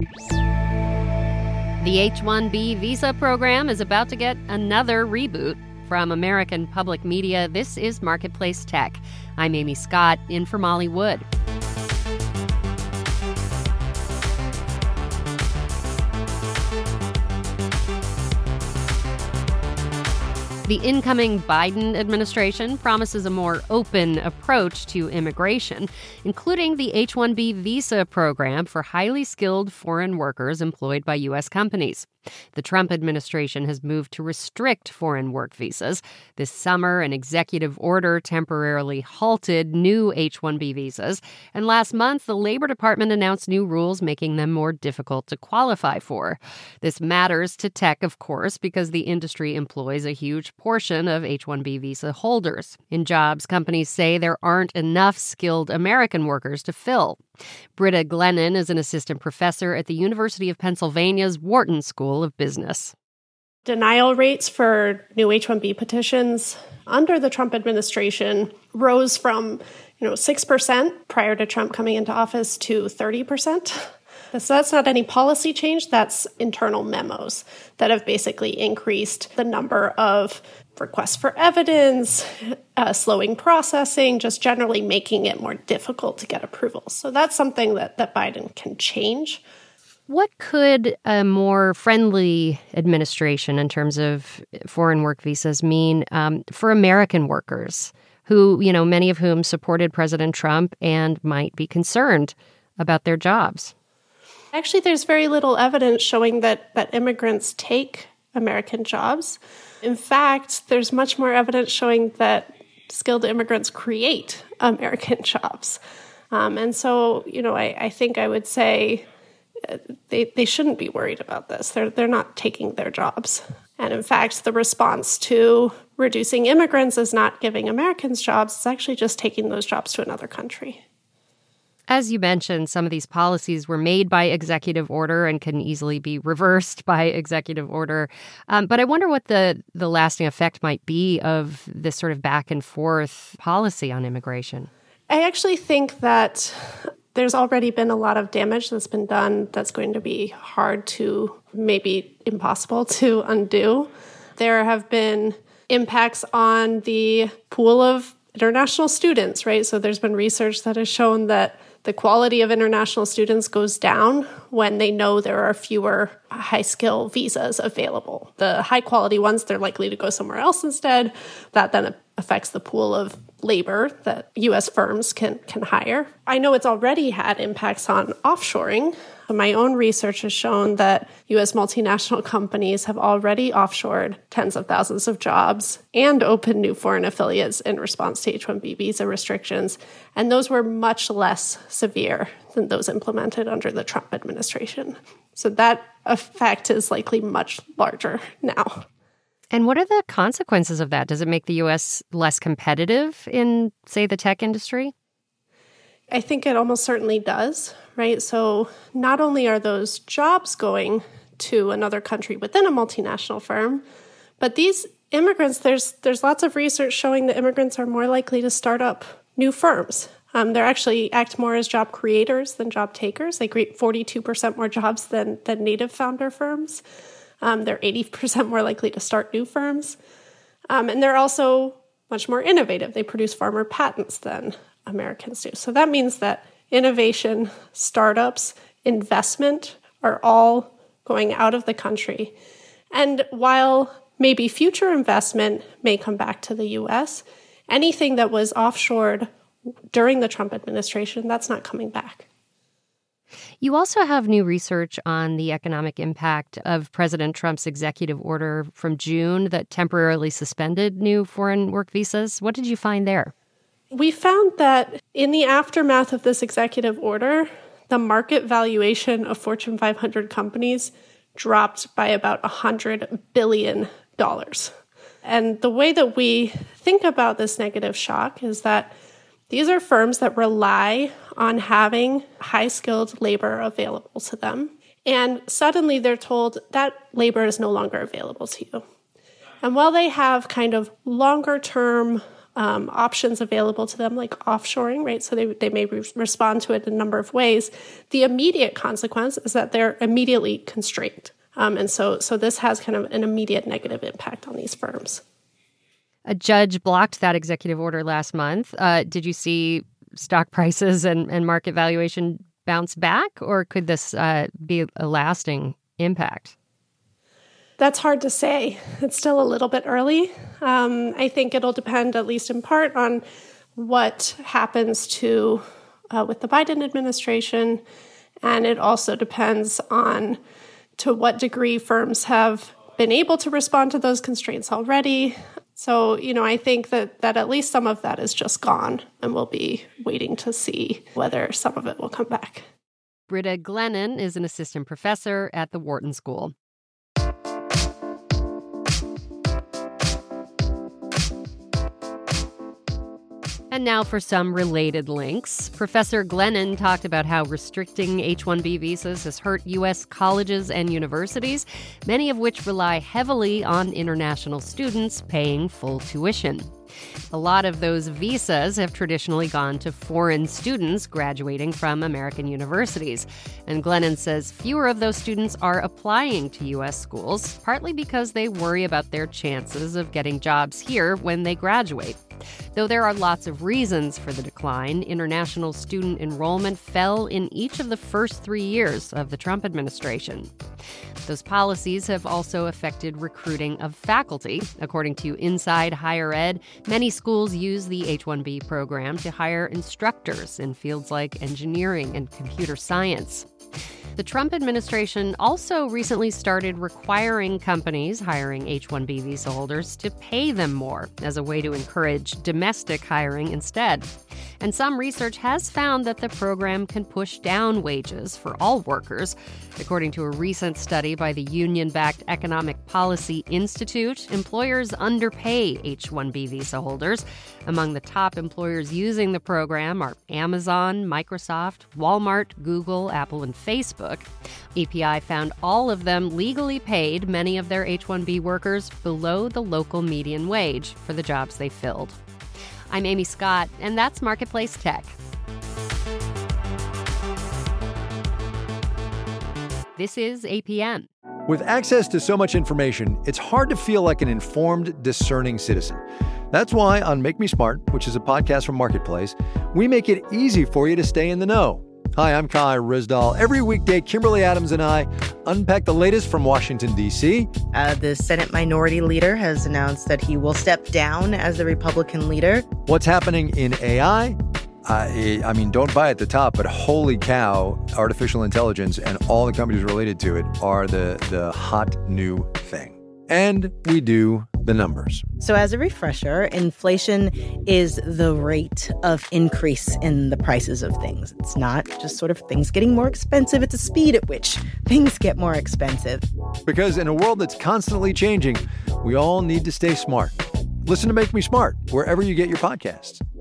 The H-1B visa program is about to get another reboot. From American Public Media, this is Marketplace Tech. I'm Amy Scott, in for Molly Wood. The incoming Biden administration promises a more open approach to immigration, including the H-1B visa program for highly skilled foreign workers employed by U.S. companies. The Trump administration has moved to restrict foreign work visas. This summer, an executive order temporarily halted new H-1B visas. And last month, the Labor Department announced new rules making them more difficult to qualify for. This matters to tech, of course, because the industry employs a huge portion of H-1B visa holders in jobs companies say there aren't enough skilled American workers to fill. Britta Glennon is an assistant professor at the University of Pennsylvania's Wharton School of Business. Denial rates for new H-1B petitions under the Trump administration rose from 6% prior to Trump coming into office to 30%. So that's not any policy change, that's internal memos that have basically increased the number of requests for evidence, slowing processing, just generally making it more difficult to get approvals. So that's something that Biden can change. What could a more friendly administration in terms of foreign work visas mean for American workers who, many of whom supported President Trump and might be concerned about their jobs? Actually, there's very little evidence showing that immigrants take American jobs. In fact, there's much more evidence showing that skilled immigrants create American jobs. And so, I think I would say they shouldn't be worried about this. They're not taking their jobs. And in fact, the response to reducing immigrants is not giving Americans jobs. It's actually just taking those jobs to another country. As you mentioned, some of these policies were made by executive order and can easily be reversed by executive order. But I wonder what the lasting effect might be of this sort of back and forth policy on immigration. I actually think that there's already been a lot of damage that's been done that's going to be hard to, maybe impossible to undo. There have been impacts on the pool of international students, right? So there's been research that has shown that the quality of international students goes down when they know there are fewer high-skill visas available. The high-quality ones, they're likely to go somewhere else instead. That then affects the pool of labor that U.S. firms can hire. I know it's already had impacts on offshoring. My own research has shown that U.S. multinational companies have already offshored tens of thousands of jobs and opened new foreign affiliates in response to H-1B visa restrictions. And those were much less severe than those implemented under the Trump administration. So that effect is likely much larger now. And what are the consequences of that? Does it make the U.S. less competitive in, say, the tech industry? I think it almost certainly does, right? So not only are those jobs going to another country within a multinational firm, but these immigrants, there's lots of research showing that immigrants are more likely to start up new firms. They actually act more as job creators than job takers. They create 42% more jobs than native founder firms. They're 80% more likely to start new firms. And they're also much more innovative. They produce far more patents than Americans do. So that means that innovation, startups, investment are all going out of the country. And while maybe future investment may come back to the U.S., anything that was offshored during the Trump administration, that's not coming back. You also have new research on the economic impact of President Trump's executive order from June that temporarily suspended new foreign work visas. What did you find there? We found that in the aftermath of this executive order, the market valuation of Fortune 500 companies dropped by about $100 billion. And the way that we think about this negative shock is that these are firms that rely on having high-skilled labor available to them. And suddenly they're told that labor is no longer available to you. And while they have kind of longer-term options available to them, like offshoring, right? So they may respond to it in a number of ways. The immediate consequence is that they're immediately constrained. And so this has kind of an immediate negative impact on these firms. A judge blocked that executive order last month. Did you see stock prices and market valuation bounce back, or could this be a lasting impact? That's hard to say. It's still a little bit early. I think it'll depend, at least in part, on what happens with the Biden administration. And it also depends on to what degree firms have been able to respond to those constraints already. So, I think that at least some of that is just gone, and we'll be waiting to see whether some of it will come back. Britta Glennon is an assistant professor at the Wharton School. And now for some related links. Professor Glennon talked about how restricting H-1B visas has hurt U.S. colleges and universities, many of which rely heavily on international students paying full tuition. A lot of those visas have traditionally gone to foreign students graduating from American universities. And Glennon says fewer of those students are applying to U.S. schools, partly because they worry about their chances of getting jobs here when they graduate. Though there are lots of reasons for the decline, international student enrollment fell in each of the first 3 years of the Trump administration. Those policies have also affected recruiting of faculty. According to Inside Higher Ed, many schools use the H-1B program to hire instructors in fields like engineering and computer science. The Trump administration also recently started requiring companies hiring H-1B visa holders to pay them more as a way to encourage domestic hiring instead. And some research has found that the program can push down wages for all workers. According to a recent study by the union-backed Economic Policy Institute, employers underpay H-1B visa holders. Among the top employers using the program are Amazon, Microsoft, Walmart, Google, Apple, and Facebook. EPI found all of them legally paid many of their H-1B workers below the local median wage for the jobs they filled. I'm Amy Scott, and that's Marketplace Tech. This is APM. With access to so much information, it's hard to feel like an informed, discerning citizen. That's why on Make Me Smart, which is a podcast from Marketplace, we make it easy for you to stay in the know. Hi, I'm Kai Ryssdal. Every weekday, Kimberly Adams and I unpack the latest from Washington, D.C. The Senate Minority Leader has announced that he will step down as the Republican leader. What's happening in AI? I mean, don't buy at the top, but holy cow, artificial intelligence and all the companies related to it are the hot new thing. And we do the numbers. So as a refresher, inflation is the rate of increase in the prices of things. It's not just sort of things getting more expensive. It's a speed at which things get more expensive. Because in a world that's constantly changing, we all need to stay smart. Listen to Make Me Smart wherever you get your podcasts.